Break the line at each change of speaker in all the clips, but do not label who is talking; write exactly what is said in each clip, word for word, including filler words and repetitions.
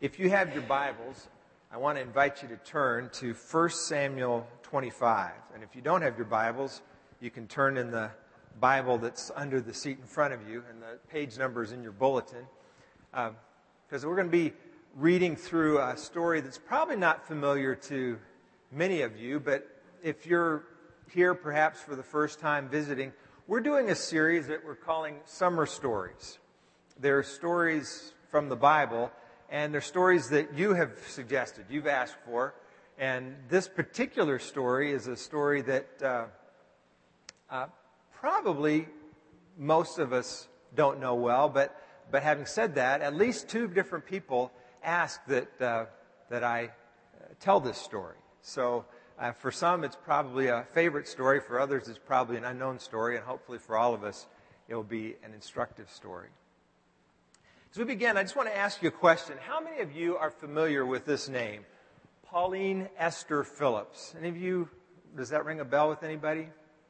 If you have your Bibles, I want to invite you to turn to First Samuel twenty-five. And if you don't have your Bibles, you can turn in the Bible that's under the seat in front of you, and the page number is in your bulletin. Because uh, we're going to be reading through a story that's probably not familiar to many of you, but if you're here perhaps for the first time visiting, we're doing a series that we're calling Summer Stories. They're stories from the Bible, and they're stories that you have suggested, you've asked for. And this particular story is a story that uh, uh, probably most of us don't know well, but but having said that, at least two different people asked that uh, that I tell this story. So uh, for some, it's probably a favorite story. For others, it's probably an unknown story, and hopefully for all of us, it will be an instructive story. As we begin, I just want to ask you a question. How many of you are familiar with this name? Pauline Esther Phillips. Any of you, does that ring a bell with anybody?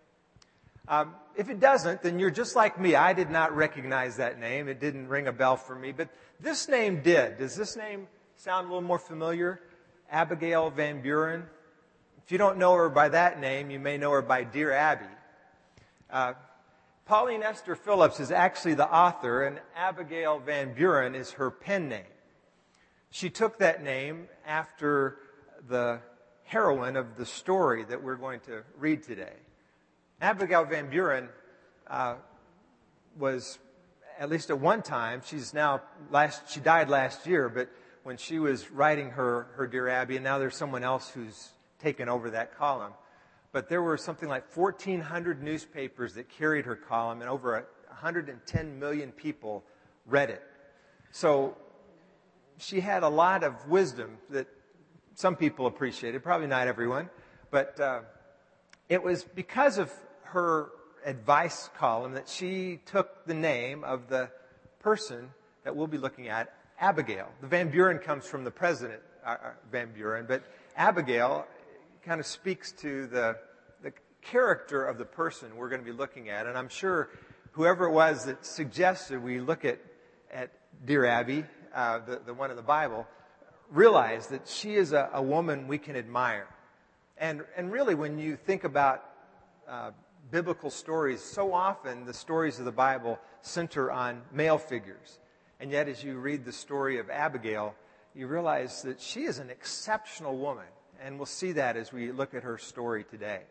Um, if it doesn't, then you're just like me. I did not recognize that name. It didn't ring a bell for me. But this name did. Does this name sound a little more familiar? Abigail Van Buren. If you don't know her by that name, you may know her by Dear Abby. Uh, Pauline Esther Phillips is actually the author, and Abigail Van Buren is her pen name. She took that name after the heroine of the story that we're going to read today. Abigail Van Buren uh, was, at least at one time, she's now, last, she died last year, but when she was writing her, her Dear Abby, and now there's someone else who's taken over that column. But there were something like fourteen hundred newspapers that carried her column, and over one hundred ten million people read it. So she had a lot of wisdom that some people appreciated, probably not everyone. But uh, it was because of her advice column that she took the name of the person that we'll be looking at, Abigail. The Van Buren comes from the president, uh, Van Buren, but Abigail kind of speaks to the the character of the person we're going to be looking at. And I'm sure whoever it was that suggested we look at, at Dear Abby, uh, the, the one in the Bible, realized that she is a, a woman we can admire. And, and really, when you think about uh, biblical stories, so often the stories of the Bible center on male figures. And yet, as you read the story of Abigail, you realize that she is an exceptional woman. And we'll see that as we look at her story today.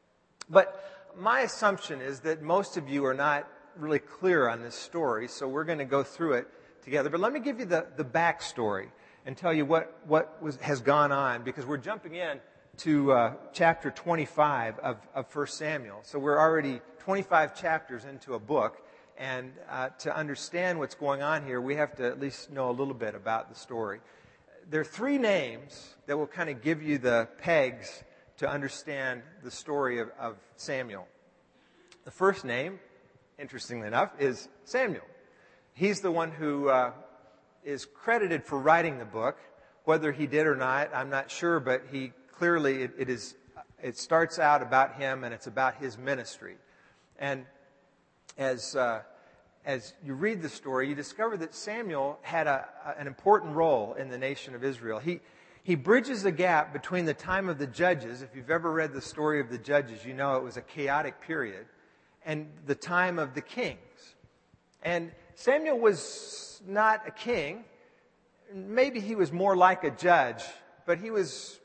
But my assumption is that most of you are not really clear on this story, so we're going to go through it together. But let me give you the, the backstory and tell you what, what was, has gone on, because we're jumping in to uh, chapter twenty-five of, of First Samuel. So we're already twenty-five chapters into a book, and uh, to understand what's going on here, we have to at least know a little bit about the story. There are three names that will kind of give you the pegs to understand the story of, of Samuel. The first name, interestingly enough, is Samuel. He's the one who uh, is credited for writing the book. Whether he did or not, I'm not sure, but he clearly, it, it is. It starts out about him, and it's about his ministry. And as uh, As you read the story, you discover that Samuel had a, an important role in the nation of Israel. He, he bridges the gap between the time of the judges. If you've ever read the story of the judges, you know it was a chaotic period, and the time of the kings. And Samuel was not a king. Maybe he was more like a judge, but he was,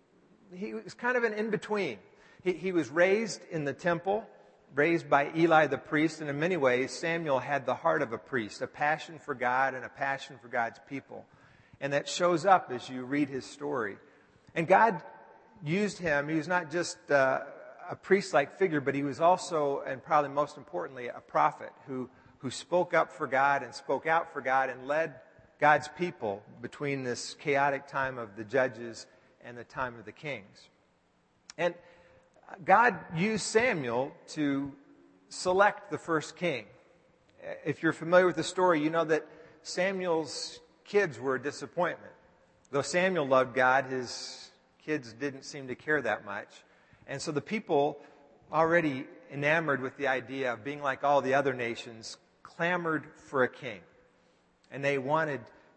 he was kind of an in-between. He, he was raised in the temple, raised by Eli the priest, and in many ways, Samuel had the heart of a priest, a passion for God and a passion for God's people. And that shows up as you read his story. And God used him. He was not just uh, a priest-like figure, but he was also, and probably most importantly, a prophet who, who spoke up for God and spoke out for God and led God's people between this chaotic time of the judges and the time of the kings. And God used Samuel to select the first king. If you're familiar with the story, you know that Samuel's kids were a disappointment. Though Samuel loved God, his kids didn't seem to care that much. And so the people, already enamored with the idea of being like all the other nations, clamored for a king. And they wanted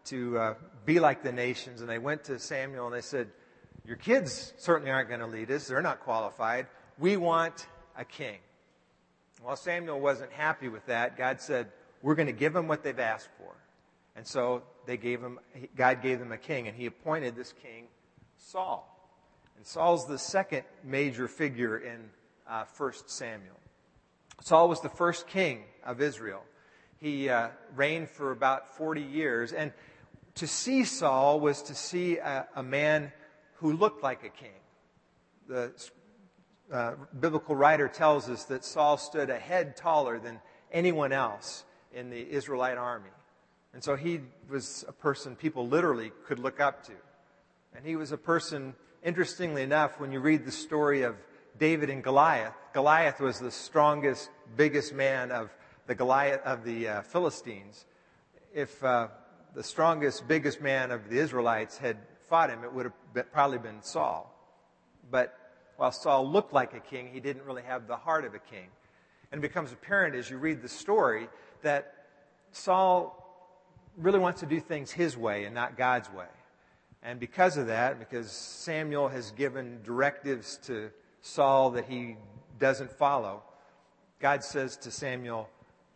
to uh, be like the nations. And they went to Samuel and they said, your kids certainly aren't going to lead us. They're not qualified. We want a king. Well, Samuel wasn't happy with that. God said, we're going to give them what they've asked for. And so they gave him, God gave them a king, and he appointed this king Saul. And Saul's the second major figure in uh, First Samuel. Saul was the first king of Israel. He uh, reigned for about forty years. And to see Saul was to see a, a man who looked like a king. The uh, biblical writer tells us that Saul stood a head taller than anyone else in the Israelite army. And so he was a person people literally could look up to. And he was a person, interestingly enough, when you read the story of David and Goliath, Goliath was the strongest, biggest man of the Goliath of the uh, Philistines. If uh, the strongest, biggest man of the Israelites had fought him, it would have been, probably been Saul. But while Saul looked like a king, he didn't really have the heart of a king. And it becomes apparent as you read the story that Saul really wants to do things his way and not God's way. And because of that, because Samuel has given directives to Saul that he doesn't follow, God says to Samuel,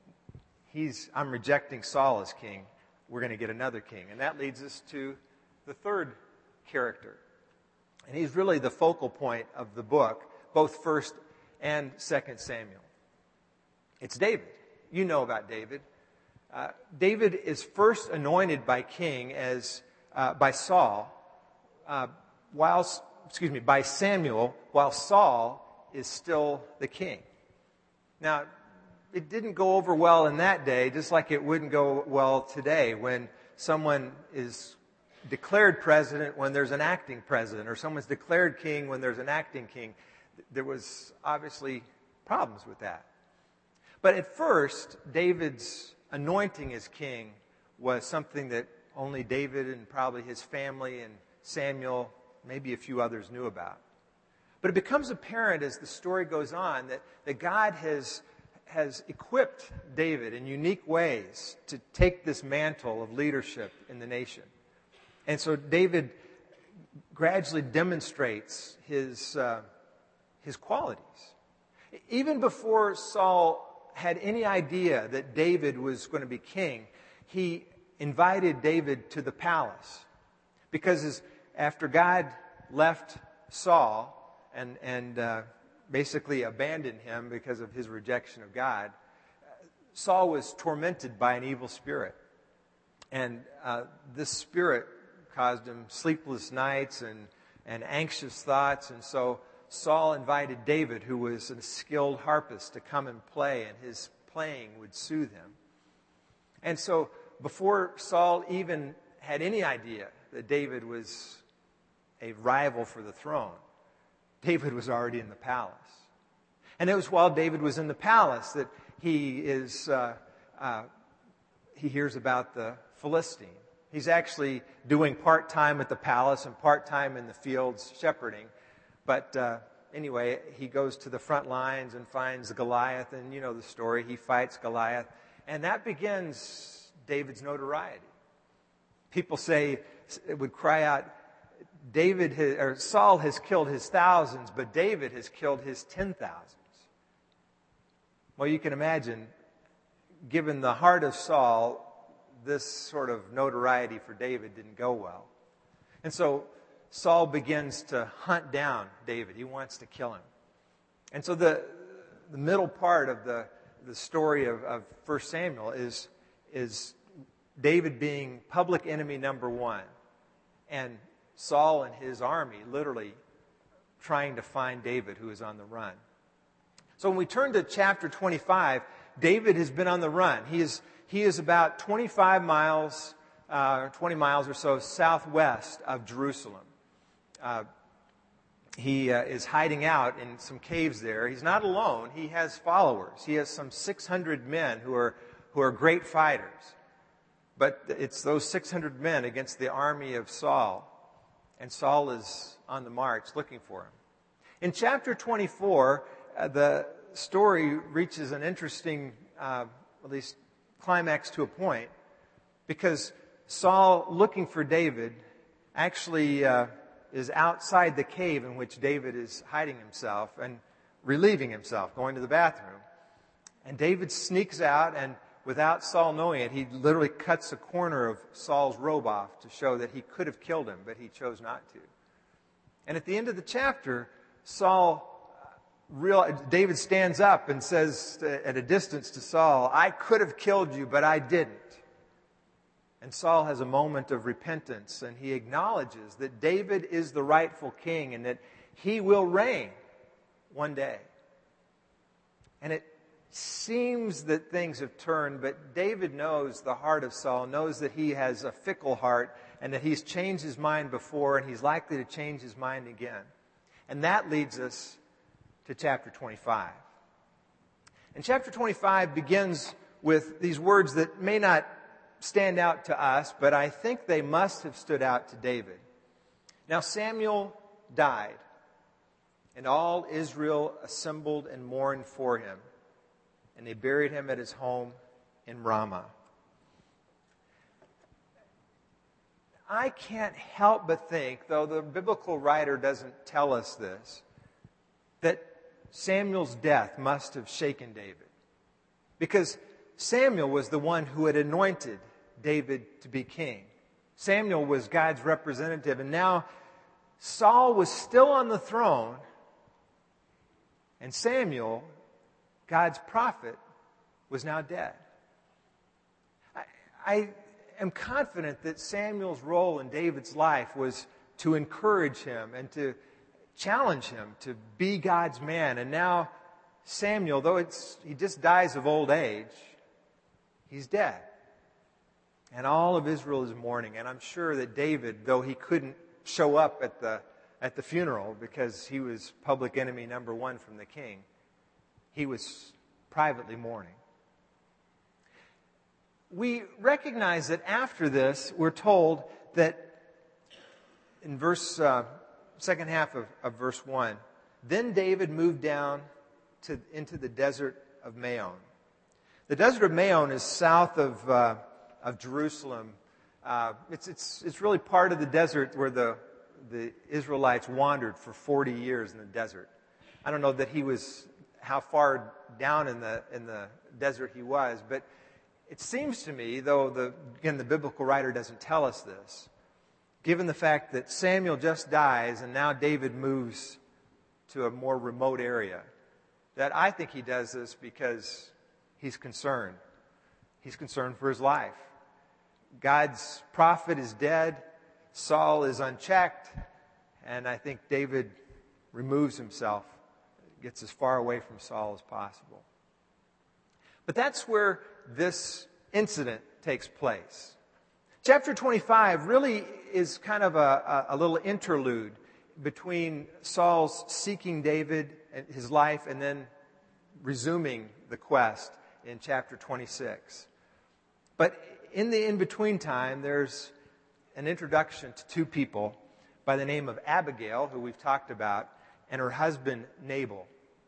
He's, I'm rejecting Saul as king. We're going to get another king. And that leads us to the third character. And he's really the focal point of the book, both First and Second Samuel. It's David. You know about David. Uh, David is first anointed by king as uh, by Saul, uh, while excuse me, by Samuel, while Saul is still the king. Now, it didn't go over well in that day, just like it wouldn't go well today when someone is declared president when there's an acting president, or someone's declared king when there's an acting king. There was obviously problems with that. But at first, David's anointing as king was something that only David and probably his family and Samuel, maybe a few others, knew about. But it becomes apparent as the story goes on that, that God has, has equipped David in unique ways to take this mantle of leadership in the nation. And so David gradually demonstrates his, uh, his qualities. Even before Saul had any idea that David was going to be king, he invited David to the palace. Because as, after God left Saul and, and uh, basically abandoned him because of his rejection of God, Saul was tormented by an evil spirit. And uh, this spirit caused him sleepless nights and, and anxious thoughts. And so Saul invited David, who was a skilled harpist, to come and play, and his playing would soothe him. And so before Saul even had any idea that David was a rival for the throne, David was already in the palace. And it was while David was in the palace that he is uh, uh, he hears about the Philistine. He's actually doing part-time at the palace and part-time in the fields shepherding. But uh, anyway, he goes to the front lines and finds Goliath, and you know the story. He fights Goliath, and that begins David's notoriety. People say, it would cry out, David has, or Saul has killed his thousands, but David has killed his ten thousands. Well, you can imagine, given the heart of Saul, this sort of notoriety for David didn't go well. And so Saul begins to hunt down David. He wants to kill him. And so the the middle part of the, the story of, of First Samuel is, is David being public enemy number one, and Saul and his army literally trying to find David, who is on the run. So when we turn to chapter twenty-five, David has been on the run. He is, he is about twenty-five miles, uh, twenty miles or so southwest of Jerusalem. Uh, he uh, is hiding out in some caves there. He's not alone. He has followers. He has some six hundred men who are who are great fighters. But it's those six hundred men against the army of Saul. And Saul is on the march looking for him. In chapter twenty-four, uh, the story reaches an interesting, uh, at least climax to a point, because Saul, looking for David, actually uh, is outside the cave in which David is hiding himself and relieving himself, going to the bathroom. And David sneaks out, and without Saul knowing it, he literally cuts a corner of Saul's robe off to show that he could have killed him, but he chose not to. And at the end of the chapter, Saul, real, David stands up and says at a distance to Saul, "I could have killed you, but I didn't." And Saul has a moment of repentance, and he acknowledges that David is the rightful king and that he will reign one day. And it seems that things have turned, but David knows the heart of Saul, knows that he has a fickle heart and that he's changed his mind before and he's likely to change his mind again. And that leads us to chapter twenty-five. And chapter twenty-five begins with these words that may not stand out to us, but I think they must have stood out to David. Now Samuel died, and all Israel assembled and mourned for him. And they buried him at his home in Ramah. I can't help but think, though the biblical writer doesn't tell us this, that Samuel's death must have shaken David. Because Samuel was the one who had anointed David to be king. Samuel was God's representative, and now Saul was still on the throne, and Samuel, God's prophet, was now dead. I, I am confident that Samuel's role in David's life was to encourage him and to challenge him to be God's man. And now Samuel, though it's he just dies of old age, he's dead. And all of Israel is mourning. And I'm sure that David, though he couldn't show up at the at the funeral because he was public enemy number one from the king, he was privately mourning. We recognize that after this, we're told that in verse uh, second half of, of verse one, then David moved down to into the desert of Maon. The desert of Maon is south of uh, of Jerusalem. Uh, it's it's it's really part of the desert where the the Israelites wandered for forty years in the desert. I don't know that he was how far down in the in the desert he was, but it seems to me, though the again the biblical writer doesn't tell us this, given the fact that Samuel just dies and now David moves to a more remote area, that I think he does this because he's concerned. He's concerned for his life. God's prophet is dead. Saul is unchecked. And I think David removes himself, gets as far away from Saul as possible. But that's where this incident takes place. Chapter twenty-five really is kind of a, a, a little interlude between Saul's seeking David and his life and then resuming the quest in chapter twenty-six. But in the in-between time, there's an introduction to two people by the name of Abigail, who we've talked about, and her husband Nabal.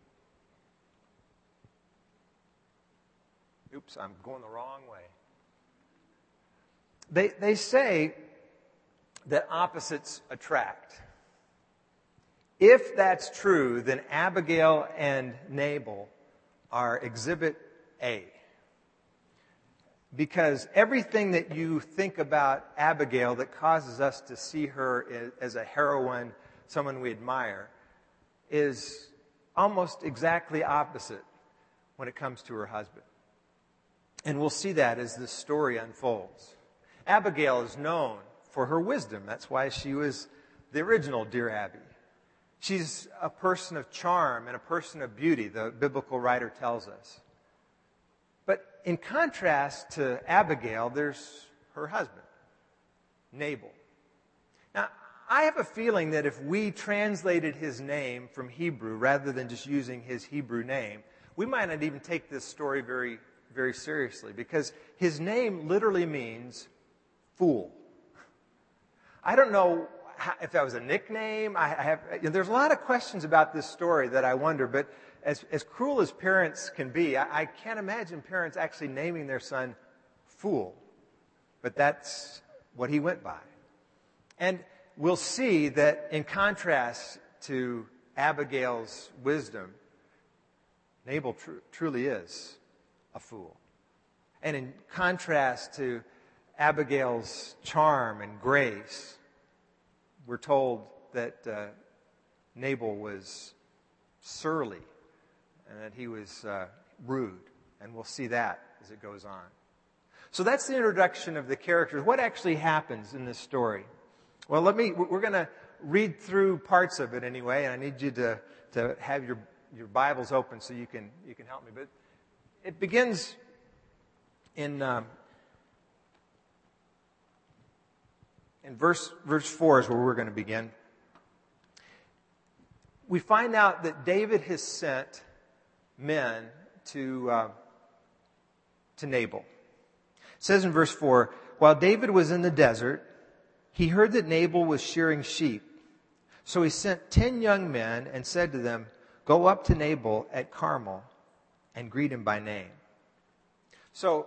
Oops, I'm going the wrong way. They, they say that opposites attract. If that's true, then Abigail and Nabal are exhibit A. Because everything that you think about Abigail that causes us to see her as a heroine, someone we admire, is almost exactly opposite when it comes to her husband. And we'll see that as this story unfolds. Abigail is known for her wisdom. That's why she was the original Dear Abby. She's a person of charm and a person of beauty, the biblical writer tells us. But in contrast to Abigail, there's her husband, Nabal. Now, I have a feeling that if we translated his name from Hebrew rather than just using his Hebrew name, we might not even take this story very, very seriously, because his name literally means fool. I don't know how, if that was a nickname. I have, you know, there's a lot of questions about this story that I wonder, but As, as cruel as parents can be, I, I can't imagine parents actually naming their son Fool. But that's what he went by. And we'll see that in contrast to Abigail's wisdom, Nabal tr- truly is a fool. And in contrast to Abigail's charm and grace, we're told that uh, Nabal was surly and that he was uh, rude. And we'll see that as it goes on. So that's the introduction of the characters. What actually happens in this story? Well, let me, we're going to read through parts of it anyway, and I need you to, to have your, your Bibles open so you can, you can help me. But it begins in, um, in verse, verse four is where we're going to begin. We find out that David has sent men to, uh, to Nabal. It says in verse four, while David was in the desert, he heard that Nabal was shearing sheep. So he sent ten young men and said to them, go up to Nabal at Carmel and greet him by name. So,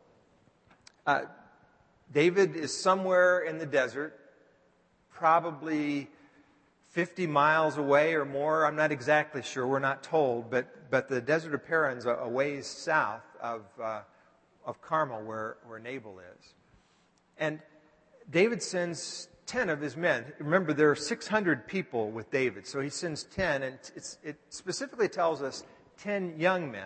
uh, David is somewhere in the desert, probably fifty miles away or more. I'm not exactly sure. We're not told. But, but the desert of Paran's a, a ways south of, uh, of Carmel where, where Nabal is. And David sends ten of his men. Remember, there are six hundred people with David. So he sends ten, and it's, it specifically tells us ten young men.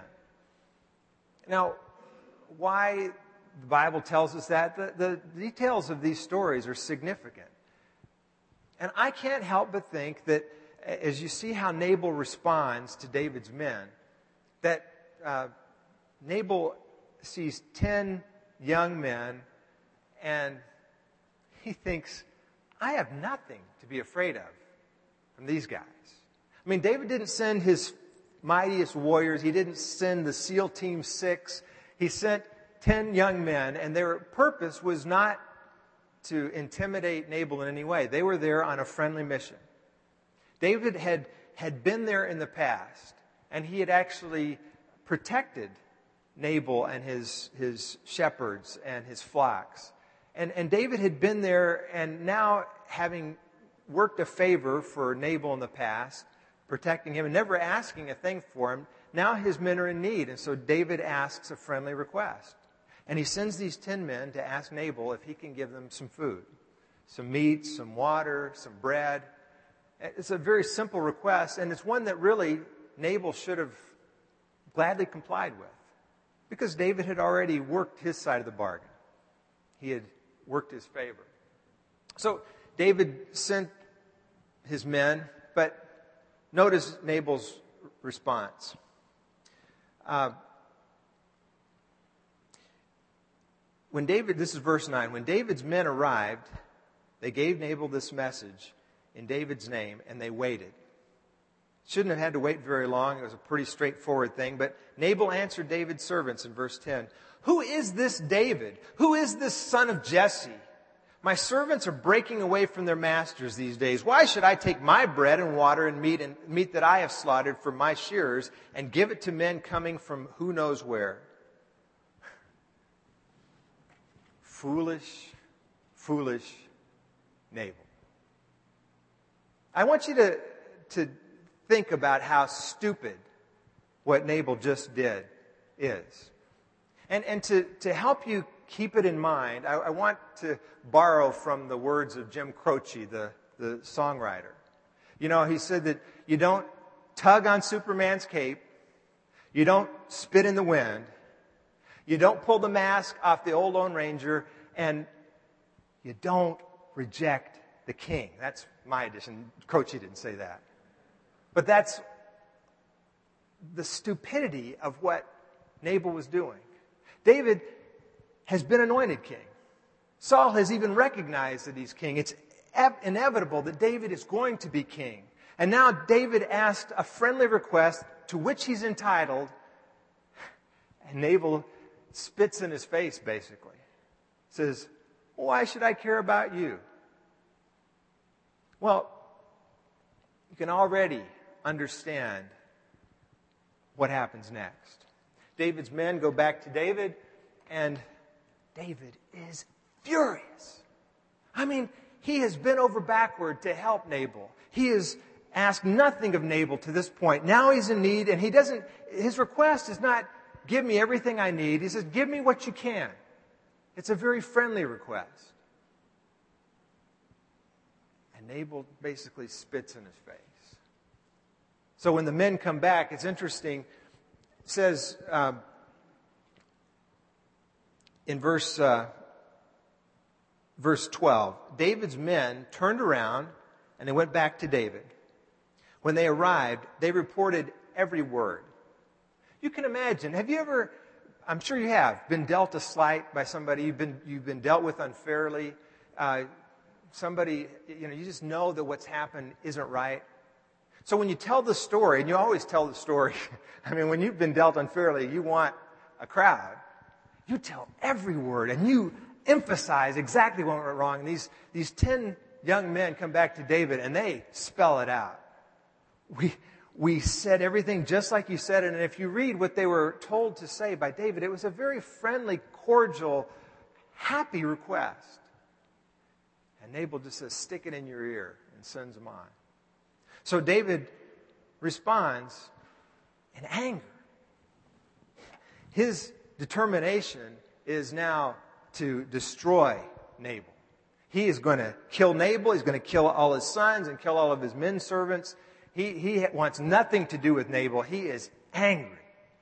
Now, why the Bible tells us that? The, the details of these stories are significant. And I can't help but think that as you see how Nabal responds to David's men, that uh, Nabal sees ten young men and he thinks, I have nothing to be afraid of from these guys. I mean, David didn't send his mightiest warriors. He didn't send the SEAL Team Six. He sent ten young men, and their purpose was not to intimidate Nabal in any way. They were there on a friendly mission. David had, had been there in the past, and he had actually protected Nabal and his, his shepherds and his flocks. And, and David had been there, and now having worked a favor for Nabal in the past, protecting him and never asking a thing for him, now his men are in need. And so David asks a friendly request. And he sends these ten men to ask Nabal if he can give them some food, some meat, some water, some bread. It's a very simple request, and it's one that really Nabal should have gladly complied with, because David had already worked his side of the bargain. He had worked his favor. So David sent his men, but notice Nabal's response. Uh, when David, this is verse nine, when David's men arrived, they gave Nabal this message in David's name, and they waited. Shouldn't have had to wait very long. It was a pretty straightforward thing. But Nabal answered David's servants in verse ten. Who is this David? Who is this son of Jesse? My servants are breaking away from their masters these days. Why should I take my bread and water and meat and meat that I have slaughtered for my shearers and give it to men coming from who knows where? Foolish, foolish Nabal. I want you to, to think about how stupid what Nabal just did is. And, and to, to help you keep it in mind, I, I want to borrow from the words of Jim Croce, the, the songwriter. You know, he said that you don't tug on Superman's cape, you don't spit in the wind, you don't pull the mask off the old Lone Ranger, and you don't reject the king. That's my addition. Croce didn't say that. But that's the stupidity of what Nabal was doing. David has been anointed king. Saul has even recognized that he's king. It's inevitable that David is going to be king. And now David asked a friendly request to which he's entitled, and Nabal spits in his face, basically. Says, why should I care about you? Well, you can already understand what happens next. David's men go back to David, and David is furious. mean, he has bent over backward to help Nabal. He has asked nothing of Nabal to this point. Now he's in need, and he doesn't, his request is not, give me everything I need. He says, give me what you can. It's a very friendly request. And Nabal basically spits in his face. So when the men come back, it's interesting. It says um, in verse uh, verse twelve, David's men turned around and they went back to David. When they arrived, they reported every word. You can imagine. Have you ever, I'm sure you have, been dealt a slight by somebody you've been you've been dealt with unfairly. Uh, somebody, you know, you just know that what's happened isn't right. So when you tell the story, and you always tell the story, I mean, when you've been dealt unfairly, you want a crowd. You tell every word, and you emphasize exactly what went wrong. And these, these ten young men come back to David, and they spell it out. We, we said everything just like you said it, and if you read what they were told to say by David, it was a very friendly, cordial, happy request. And Nabal just says, stick it in your ear, and sends them on. So David responds in anger. His determination is now to destroy Nabal. He is going to kill Nabal. He's going to kill all his sons and kill all of his men servants. He, he wants nothing to do with Nabal. He is angry.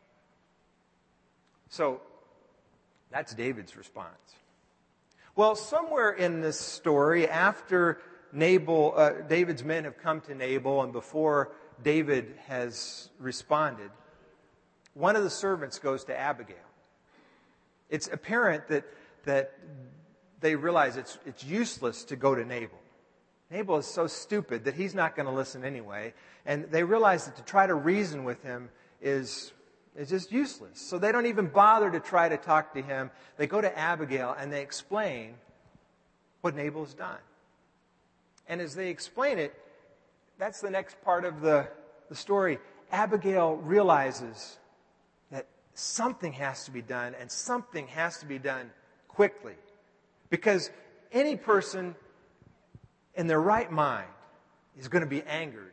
So that's David's response. Well, somewhere in this story, after Nabal, uh, David's men have come to Nabal, and before David has responded, one of the servants goes to Abigail. It's apparent that that they realize it's it's useless to go to Nabal. Nabal is so stupid that he's not going to listen anyway, and they realize that to try to reason with him is is just useless. So they don't even bother to try to talk to him. They go to Abigail and they explain what Nabal has done. And as they explain it, that's the next part of the, the story. Abigail realizes that something has to be done, and something has to be done quickly. Because any person in their right mind is going to be angered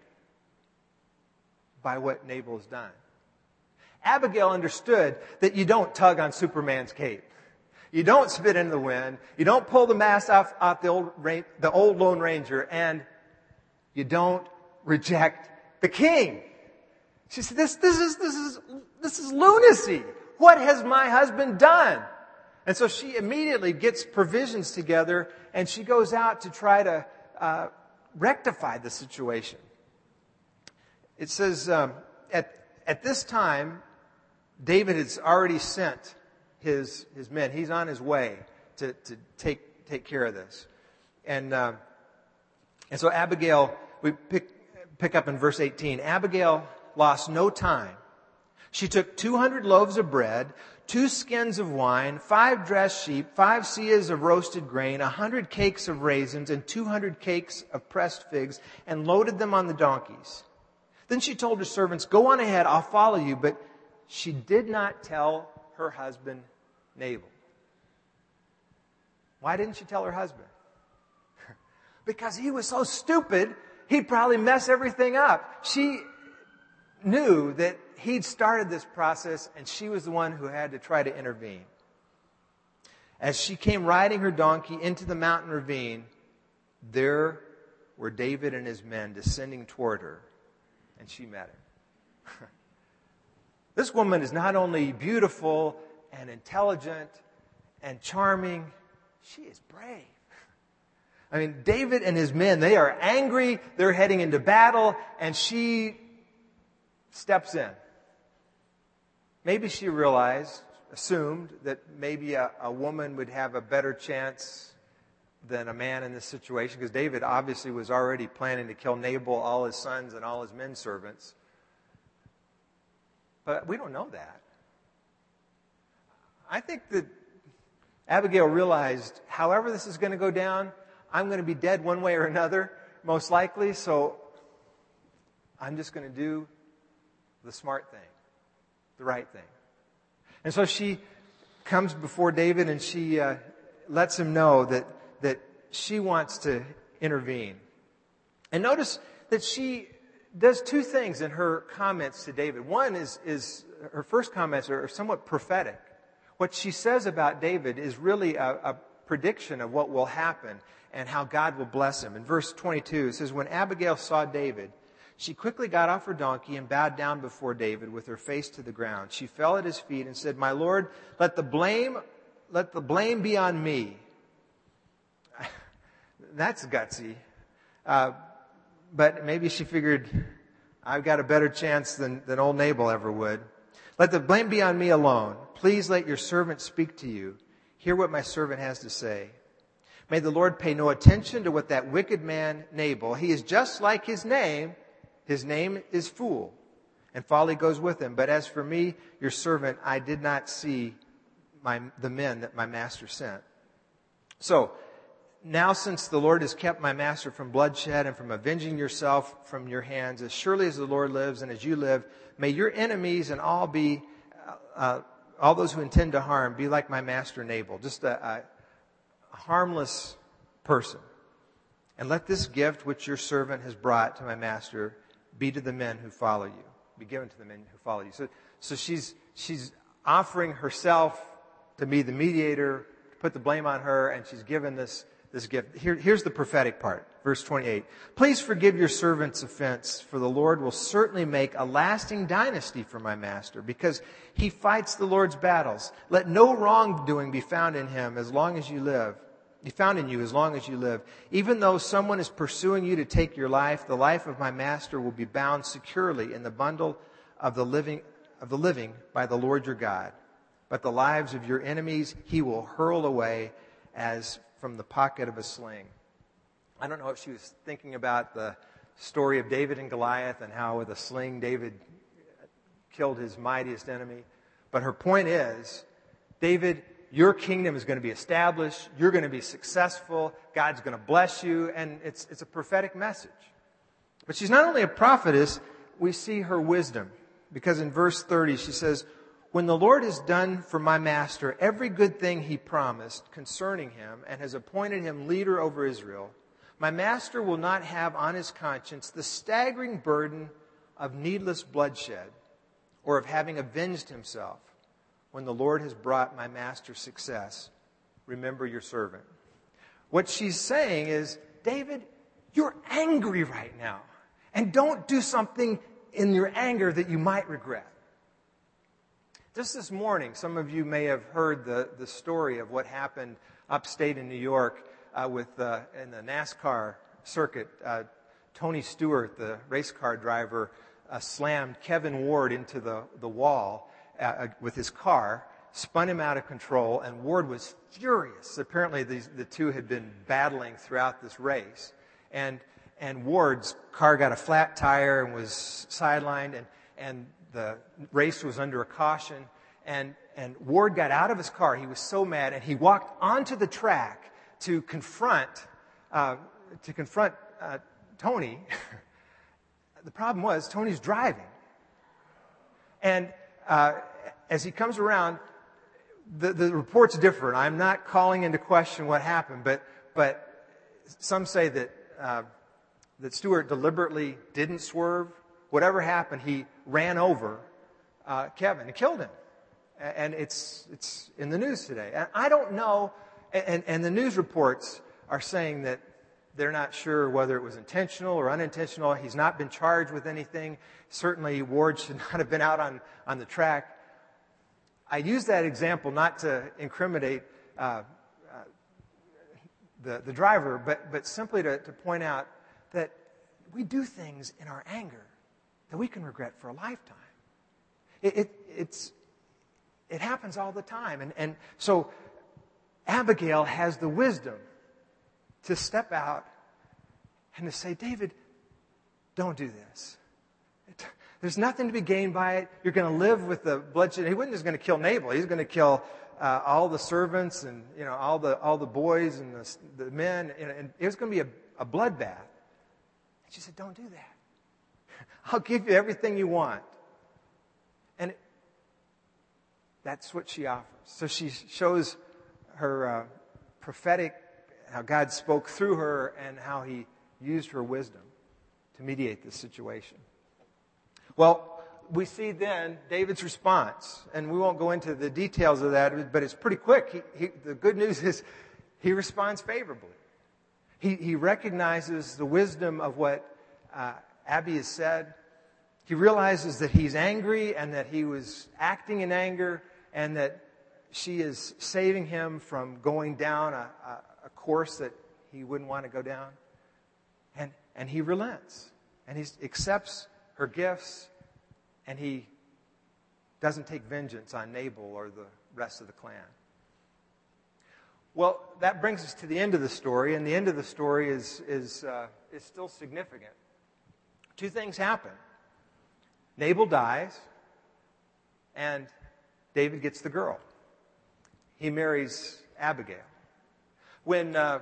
by what Nabal has done. Abigail understood that you don't tug on Superman's cape. You don't spit in the wind. You don't pull the mask off, off the old the old Lone Ranger, and you don't reject the king. She said, "This, this is this is this is lunacy. What has my husband done?" And so she immediately gets provisions together, and she goes out to try to uh, rectify the situation. It says um, at at this time, David has already sent his his men. He's on his way to, to take take care of this. And uh, and so Abigail, we pick pick up in verse eighteen. Abigail lost no time. She took two hundred loaves of bread, two skins of wine, five dressed sheep, five seahs of roasted grain, a hundred cakes of raisins, and two hundred cakes of pressed figs, and loaded them on the donkeys. Then she told her servants, "Go on ahead, I'll follow you." But she did not tell her husband, Nabal. Why didn't she tell her husband? Because he was so stupid, he'd probably mess everything up. She knew that he'd started this process, and she was the one who had to try to intervene. As she came riding her donkey into the mountain ravine, there were David and his men descending toward her, and she met him. This woman is not only beautiful and intelligent and charming, she is brave. I mean, David and his men, they are angry, they're heading into battle, and she steps in. Maybe she realized, assumed, that maybe a, a woman would have a better chance than a man in this situation, because David obviously was already planning to kill Nabal, all his sons, and all his men servants. But we don't know that. I think that Abigail realized, however this is going to go down, I'm going to be dead one way or another, most likely, so I'm just going to do the smart thing, the right thing. And so she comes before David and she uh, lets him know that that she wants to intervene. And notice that she does two things in her comments to David. One is, is her first comments are somewhat prophetic. What she says about David is really a, a prediction of what will happen and how God will bless him. In verse twenty-two, it says, when Abigail saw David, she quickly got off her donkey and bowed down before David with her face to the ground. She fell at his feet and said, my Lord, let the blame, let the blame be on me. That's gutsy. Uh, but maybe she figured, I've got a better chance than, than old Nabal ever would. Let the blame be on me alone. Please let your servant speak to you. Hear what my servant has to say. May the Lord pay no attention to what that wicked man Nabal, he is just like his name. His name is Fool, and folly goes with him. But as for me, your servant, I did not see my, the men that my master sent. So, now since the Lord has kept my master from bloodshed and from avenging yourself from your hands, as surely as the Lord lives and as you live, may your enemies and all be, uh, all those who intend to harm, be like my master Nabal, just a, a harmless person. And let this gift which your servant has brought to my master be to the men who follow you, be given to the men who follow you. So, so she's she's offering herself to be the mediator, to put the blame on her, and she's given this this gift. Here, here's the prophetic part, verse twenty-eight. Please forgive your servant's offense, for the Lord will certainly make a lasting dynasty for my master, because he fights the Lord's battles. Let no wrongdoing be found in him as long as you live. Be found in you as long as you live. Even though someone is pursuing you to take your life, the life of my master will be bound securely in the bundle of the living of the living by the Lord your God. But the lives of your enemies he will hurl away as from the pocket of a sling. I don't know if she was thinking about the story of David and Goliath and how with a sling David killed his mightiest enemy. But her point is, David, your kingdom is going to be established. You're going to be successful. God's going to bless you. And it's, it's a prophetic message. But she's not only a prophetess, we see her wisdom. Because in verse thirty, she says, when the Lord has done for my master every good thing he promised concerning him and has appointed him leader over Israel, my master will not have on his conscience the staggering burden of needless bloodshed or of having avenged himself. When the Lord has brought my master success, remember your servant. What she's saying is, David, you're angry right now. And don't do something in your anger that you might regret. Just this morning, some of you may have heard the, the story of what happened upstate in New York uh, with uh, in the NASCAR circuit. Uh, Tony Stewart, the race car driver, uh, slammed Kevin Ward into the, the wall Uh, with his car, spun him out of control, and Ward was furious. Apparently, these, the two had been battling throughout this race. And and Ward's car got a flat tire and was sidelined, and, and the race was under a caution. And, and Ward got out of his car. He was so mad, and he walked onto the track to confront, uh, to confront uh, Tony. The problem was, Tony's driving. And Uh, as he comes around, the, the reports differ. I'm not calling into question what happened, but but some say that uh, that Stewart deliberately didn't swerve. Whatever happened, he ran over uh, Kevin and killed him, and it's it's in the news today. And I don't know, and, and the news reports are saying that they're not sure whether it was intentional or unintentional. He's not been charged with anything. Certainly, Ward should not have been out on, on the track. I use that example not to incriminate uh, uh, the, the driver, but, but simply to, to point out that we do things in our anger that we can regret for a lifetime. It, it, it's, it happens all the time. And, and so Abigail has the wisdom to step out and to say, David, don't do this. There's nothing to be gained by it. You're going to live with the bloodshed. He wasn't just going to kill Nabal. He's going to kill uh, all the servants and you know all the all the boys and the, the men. And, and it was going to be a, a bloodbath. And she said, don't do that. I'll give you everything you want. And it, that's what she offers. So she shows her uh, prophetic how God spoke through her and how he used her wisdom to mediate this situation. Well, we see then David's response, and we won't go into the details of that, but it's pretty quick. He, he, the good news is he responds favorably. He, he recognizes the wisdom of what uh, Abby has said. He realizes that he's angry and that he was acting in anger and that she is saving him from going down a, a, a course that he wouldn't want to go down. And, and he relents. And he accepts her gifts. And he doesn't take vengeance on Nabal or the rest of the clan. Well, that brings us to the end of the story. And the end of the story is, is, uh, is still significant. Two things happen. Nabal dies. And David gets the girl. He marries Abigail. When, uh,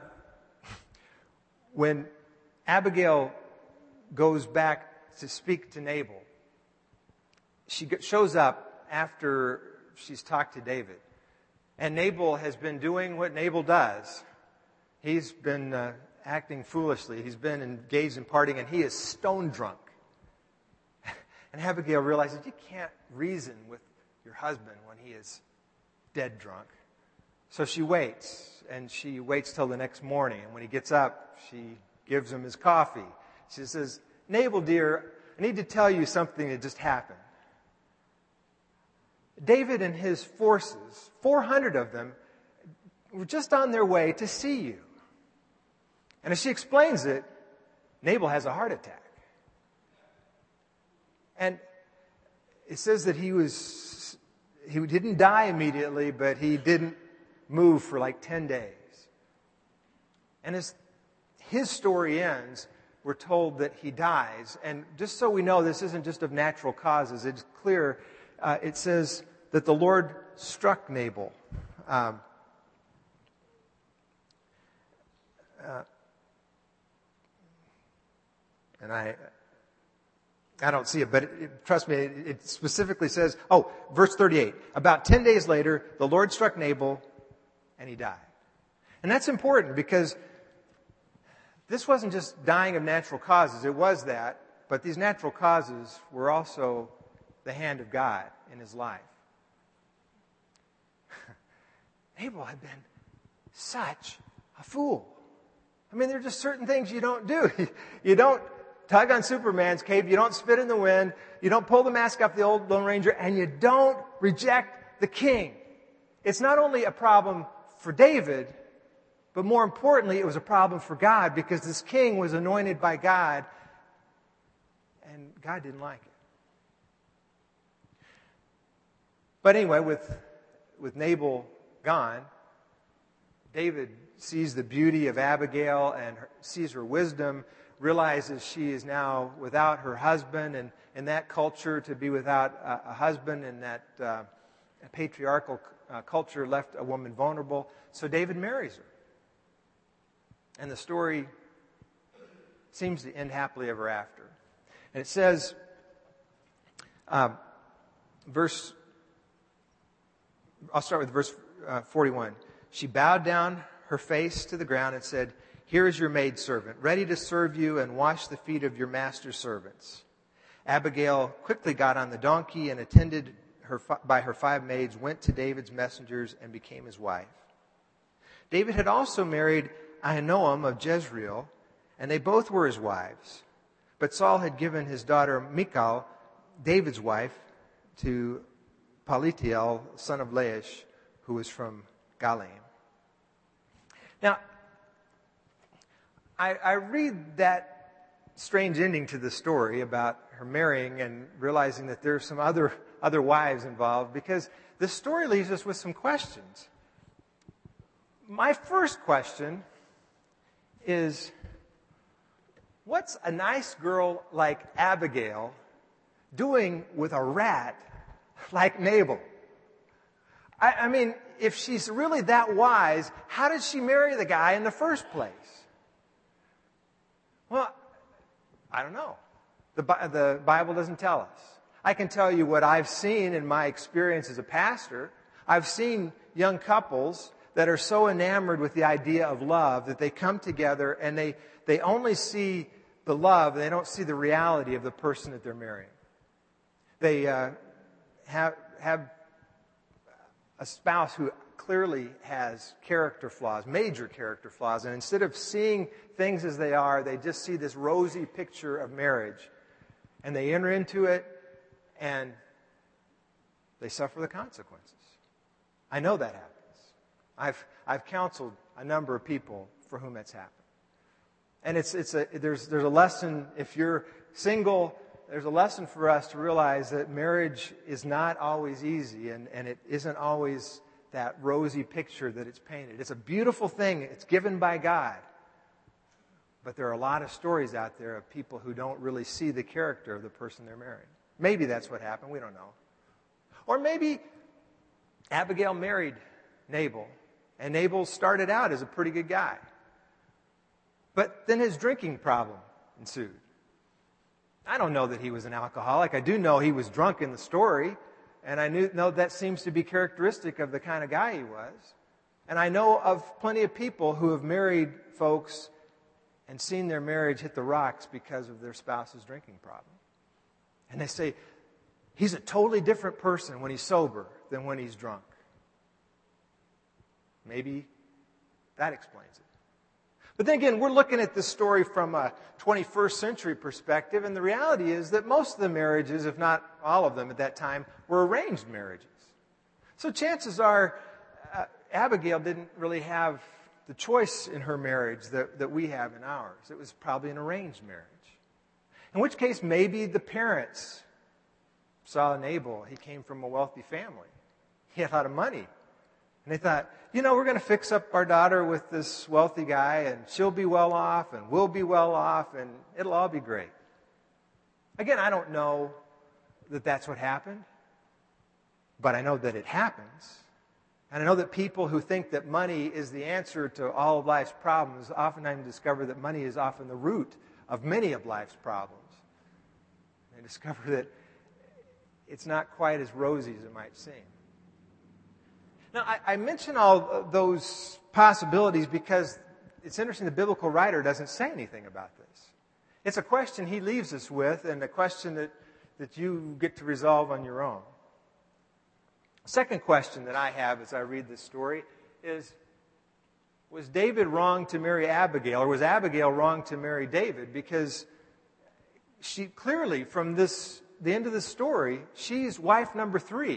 when Abigail goes back to speak to Nabal, she shows up after she's talked to David. And Nabal has been doing what Nabal does. He's been uh, acting foolishly. He's been engaged in partying, and he is stone drunk. And Abigail realizes you can't reason with your husband when he is dead drunk. So she waits, and she waits till the next morning. And when he gets up, she gives him his coffee. She says, Nabal, dear, I need to tell you something that just happened. David and his forces, four hundred of them, were just on their way to see you. And as she explains it, Nabal has a heart attack. And it says that he was, he didn't die immediately, but he didn't move for like ten days. And as his story ends, we're told that he dies. And just so we know, this isn't just of natural causes. It's clear. Uh, it says that the Lord struck Nabal. Um, uh, and I... I don't see it, but it, it, trust me, it, it specifically says, oh, verse thirty-eight. About ten days later, the Lord struck Nabal, and he died. And that's important because this wasn't just dying of natural causes. It was that, but these natural causes were also the hand of God in his life. Nabal had been such a fool. I mean, there are just certain things you don't do. You don't tug on Superman's cape. You don't spit in the wind. You don't pull the mask off the old Lone Ranger. And you don't reject the king. It's not only a problem for David, but more importantly, it was a problem for God because this king was anointed by God and God didn't like it. But anyway, with, with Nabal gone, David sees the beauty of Abigail and her, sees her wisdom, realizes she is now without her husband, and in that culture, to be without a, a husband in that uh, patriarchal uh, culture left a woman vulnerable. So David marries her. And the story seems to end happily ever after. And it says, uh, verse, I'll start with verse uh, forty-one. She bowed down her face to the ground and said, "Here is your maidservant, ready to serve you and wash the feet of your master's servants." Abigail quickly got on the donkey and, attended her by her five maids, went to David's messengers and became his wife. David had also married Ahinoam of Jezreel, and they both were his wives. But Saul had given his daughter Michal, David's wife, to Palitiel, son of Laish, who was from Galim. Now, I, I read that strange ending to the story about her marrying and realizing that there are some other, other wives involved because the story leaves us with some questions. My first question is, what's a nice girl like Abigail doing with a rat like Nabal? I, I mean, if she's really that wise, how did she marry the guy in the first place? Well, I don't know. The, the Bible doesn't tell us. I can tell you what I've seen in my experience as a pastor. I've seen young couples that are so enamored with the idea of love that they come together and they, they only see the love, and they don't see the reality of the person that they're marrying. They uh, have, have a spouse who clearly has character flaws, major character flaws, and instead of seeing things as they are, they just see this rosy picture of marriage, and they enter into it, and they suffer the consequences. I know that happens. I've I've counseled a number of people for whom that's happened. And it's it's a there's there's a lesson if you're single, there's a lesson for us to realize that marriage is not always easy, and, and it isn't always that rosy picture that it's painted. It's a beautiful thing. It's given by God. But there are a lot of stories out there of people who don't really see the character of the person they're marrying. Maybe that's what happened. We don't know. Or maybe Abigail married Nabal, and Nabal started out as a pretty good guy. But then his drinking problem ensued. I don't know that he was an alcoholic. I do know he was drunk in the story, and I knew, know that seems to be characteristic of the kind of guy he was. And I know of plenty of people who have married folks and seen their marriage hit the rocks because of their spouse's drinking problem. And they say, he's a totally different person when he's sober than when he's drunk. Maybe that explains it. But then again, we're looking at this story from a twenty-first century perspective, and the reality is that most of the marriages, if not all of them at that time, were arranged marriages. So chances are uh, Abigail didn't really have the choice in her marriage that, that we have in ours. It was probably an arranged marriage. In which case, maybe the parents saw Nabal. He came from a wealthy family. He had a lot of money. And they thought, you know, we're going to fix up our daughter with this wealthy guy, and she'll be well off, and we'll be well off, and it'll all be great. Again, I don't know that that's what happened, but I know that it happens. And I know that people who think that money is the answer to all of life's problems oftentimes discover that money is often the root of many of life's problems. They discover that it's not quite as rosy as it might seem. Now, I, I mention all those possibilities because it's interesting the biblical writer doesn't say anything about this. It's a question he leaves us with, and a question that, that you get to resolve on your own. Second question that I have as I read this story is, was David wrong to marry Abigail, or was Abigail wrong to marry David? Because she clearly, from this the end of the story, she's wife number three.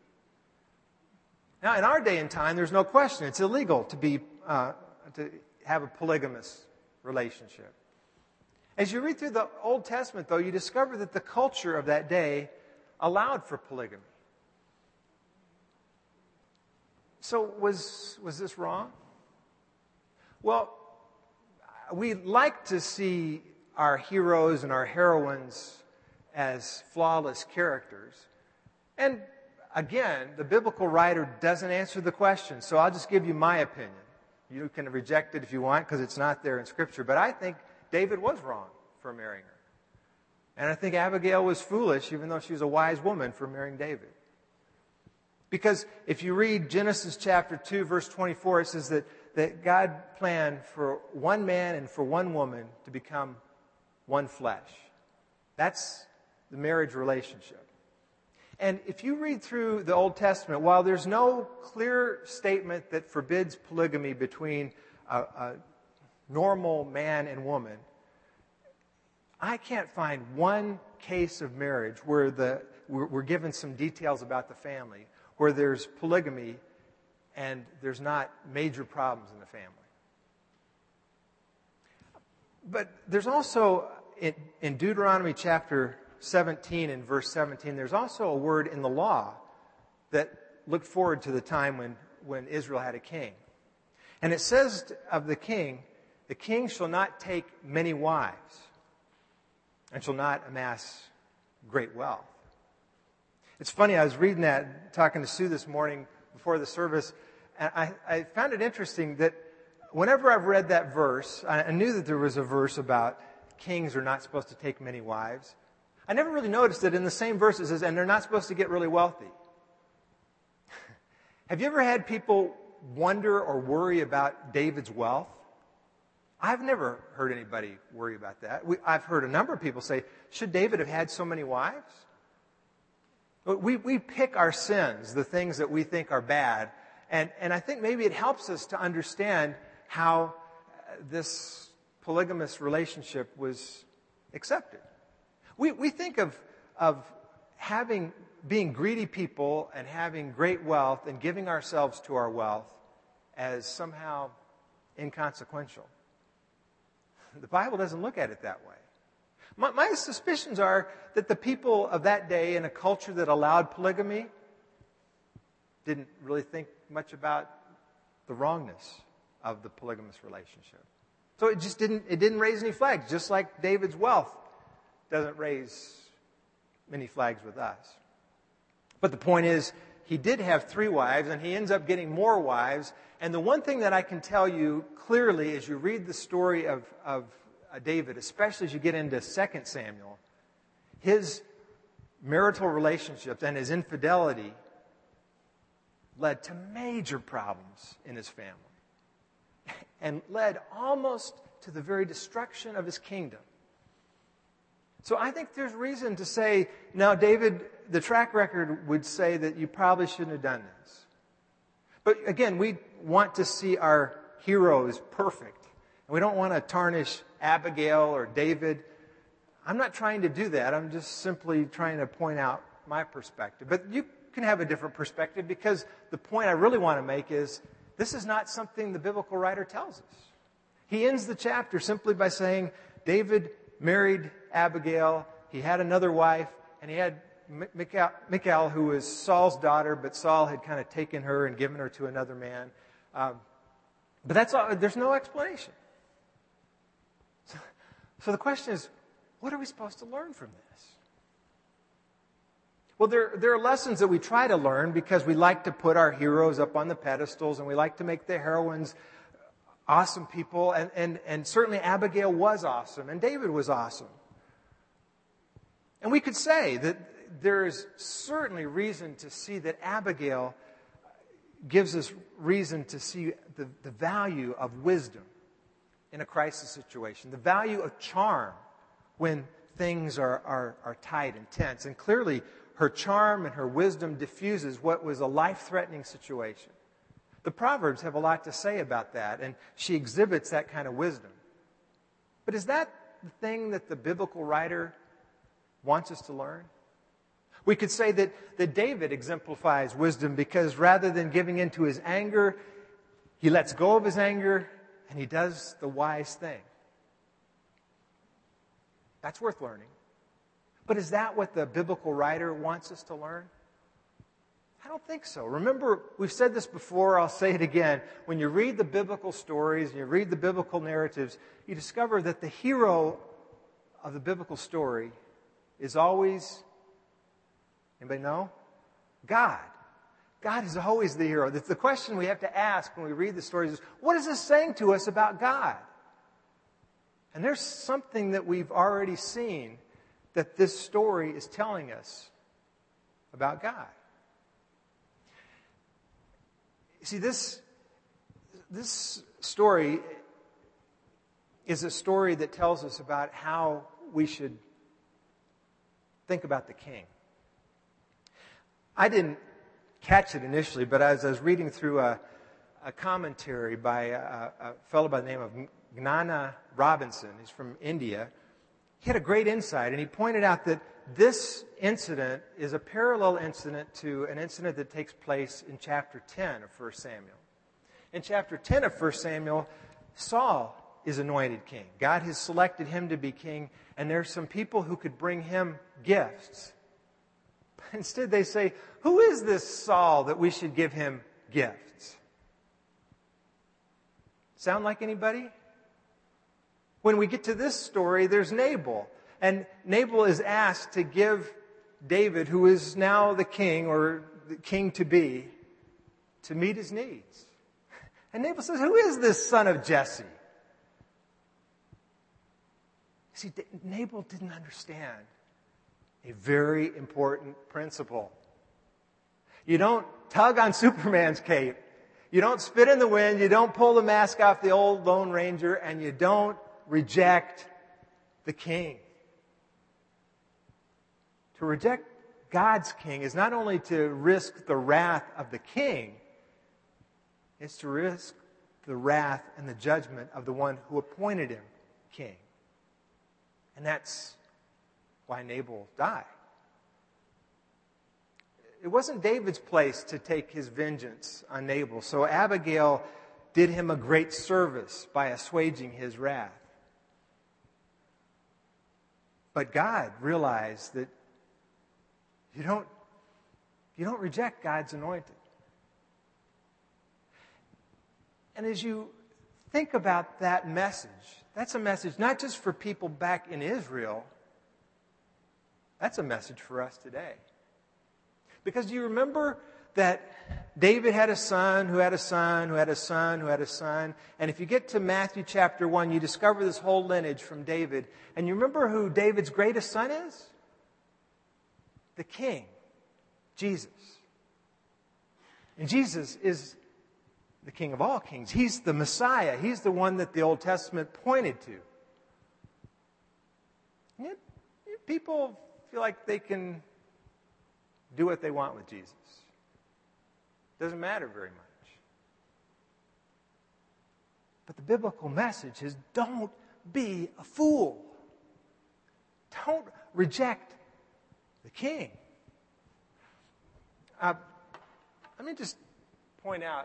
Now, in our day and time, there's no question it's illegal to be uh, to have a polygamous relationship. As you read through the Old Testament, though, you discover that the culture of that day allowed for polygamy. So was was this wrong? Well, we like to see our heroes and our heroines as flawless characters. And again, the biblical writer doesn't answer the question, so I'll just give you my opinion. You can reject it if you want because it's not there in Scripture. But I think David was wrong for marrying her. And I think Abigail was foolish, even though she was a wise woman, for marrying David. Because if you read Genesis chapter two, verse twenty-four, it says that, that God planned for one man and for one woman to become one flesh. That's the marriage relationship. And if you read through the Old Testament, while there's no clear statement that forbids polygamy between a, a normal man and woman, I can't find one case of marriage where the we're, we're given some details about the family, where there's polygamy and there's not major problems in the family. But there's also, in, in Deuteronomy chapter seventeen and verse seventeen, there's also a word in the law that looked forward to the time when, when Israel had a king. And it says of the king, the king shall not take many wives and shall not amass great wealth. It's funny, I was reading that, talking to Sue this morning before the service, and I, I found it interesting that whenever I've read that verse, I, I knew that there was a verse about kings are not supposed to take many wives. I never really noticed that in the same verse it says, and they're not supposed to get really wealthy. Have you ever had people wonder or worry about David's wealth? I've never heard anybody worry about that. We, I've heard a number of people say, should David have had so many wives? We, we pick our sins, the things that we think are bad, and, and I think maybe it helps us to understand how this polygamous relationship was accepted. We, we think of, of having, being greedy people and having great wealth and giving ourselves to our wealth as somehow inconsequential. The Bible doesn't look at it that way. My, my suspicions are that the people of that day in a culture that allowed polygamy didn't really think much about the wrongness of the polygamous relationship. So it just didn't, it didn't raise any flags, just like David's wealth doesn't raise many flags with us. But the point is, he did have three wives, and he ends up getting more wives. And the one thing that I can tell you clearly as you read the story of, of uh, David, especially as you get into Second Samuel, his marital relationships and his infidelity led to major problems in his family and led almost to the very destruction of his kingdom. So I think there's reason to say, now, David, the track record would say that you probably shouldn't have done this. But again, we want to see our heroes perfect. And we don't want to tarnish Abigail or David. I'm not trying to do that. I'm just simply trying to point out my perspective. But you can have a different perspective, because the point I really want to make is this is not something the biblical writer tells us. He ends the chapter simply by saying David married Abigail, he had another wife, and he had Michal, Michal, who was Saul's daughter, but Saul had kind of taken her and given her to another man. Um, but that's all. There's no explanation. So, so the question is, what are we supposed to learn from this? Well, there, there are lessons that we try to learn because we like to put our heroes up on the pedestals, and we like to make the heroines awesome people. And, and, and certainly Abigail was awesome, and David was awesome. And we could say that there is certainly reason to see that Abigail gives us reason to see the, the value of wisdom in a crisis situation, the value of charm when things are, are, are tight and tense. And clearly, her charm and her wisdom diffuses what was a life-threatening situation. The Proverbs have a lot to say about that, and she exhibits that kind of wisdom. But is that the thing that the biblical writer wants us to learn? We could say that, that David exemplifies wisdom because rather than giving in to his anger, he lets go of his anger and he does the wise thing. That's worth learning. But is that what the biblical writer wants us to learn? I don't think so. Remember, we've said this before, I'll say it again. When you read the biblical stories and you read the biblical narratives, you discover that the hero of the biblical story is always, anybody know? God. God is always the hero. The question we have to ask when we read the stories is, what is this saying to us about God? And there's something that we've already seen that this story is telling us about God. See, this, this story is a story that tells us about how we should think about the king. I didn't catch it initially, but as I was reading through a, a commentary by a, a fellow by the name of Gnana Robinson, he's from India, he had a great insight, and he pointed out that this incident is a parallel incident to an incident that takes place in chapter ten of First Samuel. In chapter ten of First Samuel, Saul is anointed king. God has selected him to be king, and there's some people who could bring him gifts. But instead they say, who is this Saul that we should give him gifts? Sound like anybody? When we get to this story, there's Nabal. And Nabal is asked to give David, who is now the king, or the king to be, to meet his needs. And Nabal says, who is this son of Jesse? See, Nabal didn't understand a very important principle. You don't tug on Superman's cape. You don't spit in the wind. You don't pull the mask off the old Lone Ranger. And you don't reject the king. To reject God's king is not only to risk the wrath of the king, it's to risk the wrath and the judgment of the one who appointed him king. And that's why Nabal died. It wasn't David's place to take his vengeance on Nabal, so Abigail did him a great service by assuaging his wrath. But God realized that you don't, you don't reject God's anointed. And as you think about that message, that's a message not just for people back in Israel, that's a message for us today. Because do you remember that David had a son who had a son who had a son who had a son? And if you get to Matthew chapter one, you discover this whole lineage from David. And you remember who David's greatest son is? The king, Jesus. And Jesus is the King of all kings. He's the Messiah. He's the one that the Old Testament pointed to. And yet, people feel like they can do what they want with Jesus. Doesn't matter very much. But the biblical message is don't be a fool. Don't reject the king. Uh, let me just point out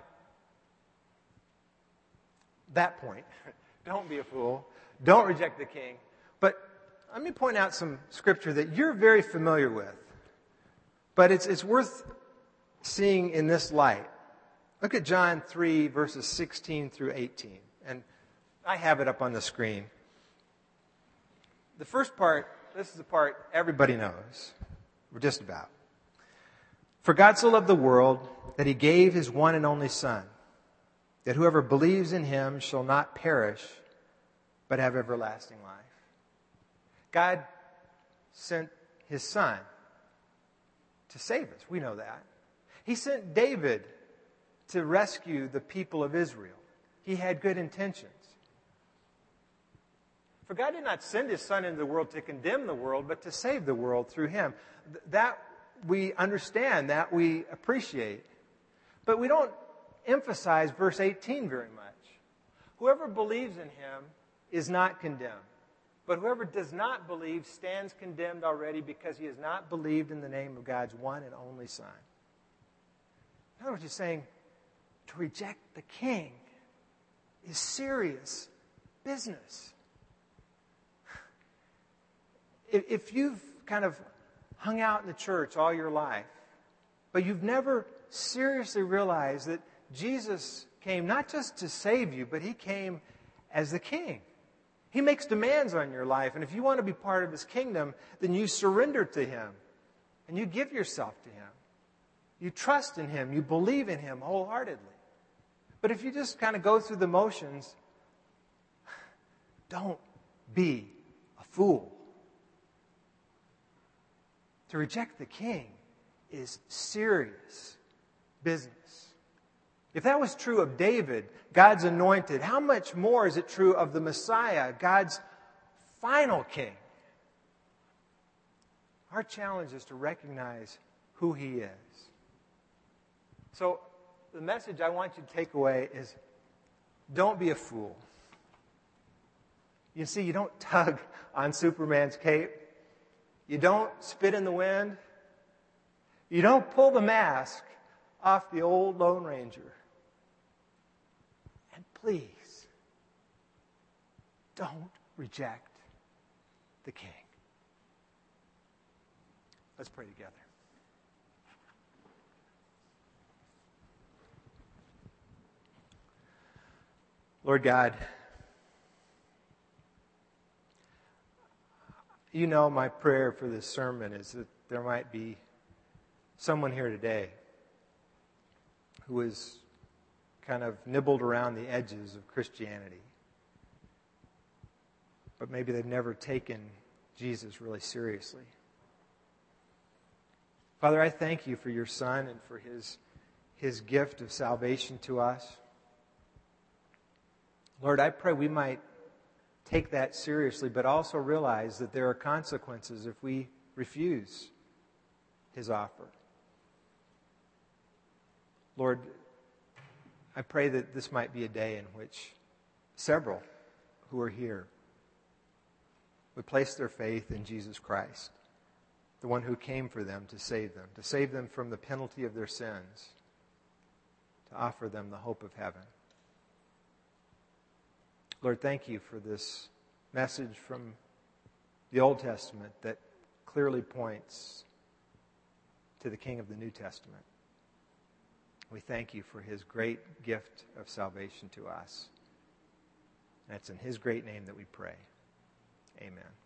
that point. Don't be a fool. Don't reject the king. But let me point out some scripture that you're very familiar with. But it's it's worth seeing in this light. Look at John three, verses sixteen through eighteen. And I have it up on the screen. The first part, this is the part everybody knows. We're just about. For God so loved the world that he gave his one and only Son, that whoever believes in him shall not perish, but have everlasting life. God sent his Son to save us. We know that. He sent David to rescue the people of Israel. He had good intentions. For God did not send his Son into the world to condemn the world, but to save the world through him. That we understand, that we appreciate. But we don't emphasize verse eighteen very much. Whoever believes in him is not condemned. But whoever does not believe stands condemned already because he has not believed in the name of God's one and only Son. In other words, he's saying to reject the king is serious business. If you've kind of hung out in the church all your life, but you've never seriously realized that Jesus came not just to save you, but he came as the king. He makes demands on your life, and if you want to be part of his kingdom, then you surrender to him, and you give yourself to him. You trust in him. You believe in him wholeheartedly. But if you just kind of go through the motions, don't be a fool. To reject the king is serious business. If that was true of David, God's anointed, how much more is it true of the Messiah, God's final king? Our challenge is to recognize who he is. So the message I want you to take away is don't be a fool. You see, you don't tug on Superman's cape. You don't spit in the wind. You don't pull the mask off the old Lone Ranger. And please, don't reject the king. Let's pray together. Lord God, you know my prayer for this sermon is that there might be someone here today who is kind of nibbled around the edges of Christianity. But maybe they've never taken Jesus really seriously. Father, I thank you for your Son and for his His gift of salvation to us. Lord, I pray we might take that seriously, but also realize that there are consequences if we refuse His offer. Lord, I pray that this might be a day in which several who are here would place their faith in Jesus Christ, the one who came for them to save them, to save them from the penalty of their sins, to offer them the hope of heaven. Lord, thank you for this message from the Old Testament that clearly points to the King of the New Testament. We thank you for His great gift of salvation to us. And it's in His great name that we pray. Amen.